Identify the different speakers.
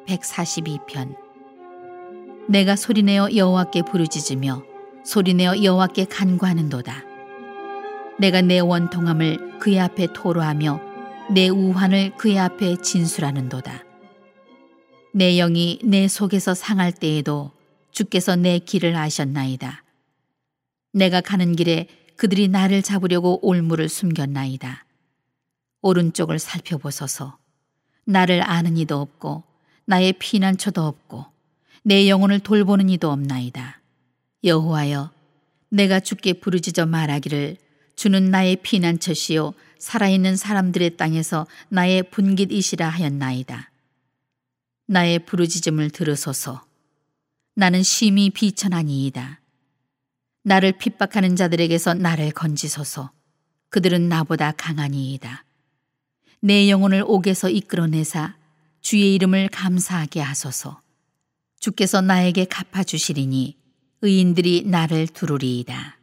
Speaker 1: 142편. 내가 소리내어 여호와께 부르짖으며 소리내어 여호와께 간구하는도다. 내가 내 원통함을 그의 앞에 토로하며 내 우환을 그의 앞에 진술하는도다. 내 영이 내 속에서 상할 때에도 주께서 내 길을 아셨나이다. 내가 가는 길에 그들이 나를 잡으려고 올무를 숨겼나이다. 오른쪽을 살펴보소서. 나를 아는 이도 없고 나의 피난처도 없고 내 영혼을 돌보는 이도 없나이다. 여호와여, 내가 주께 부르짖어 말하기를 주는 나의 피난처시요 살아있는 사람들의 땅에서 나의 분깃이시라 하였나이다. 나의 부르짖음을 들으소서. 나는 심히 비천하니이다. 나를 핍박하는 자들에게서 나를 건지소서. 그들은 나보다 강하니이다. 내 영혼을 옥에서 이끌어내사 주의 이름을 감사하게 하소서. 주께서 나에게 갚아주시리니 의인들이 나를 두루리이다.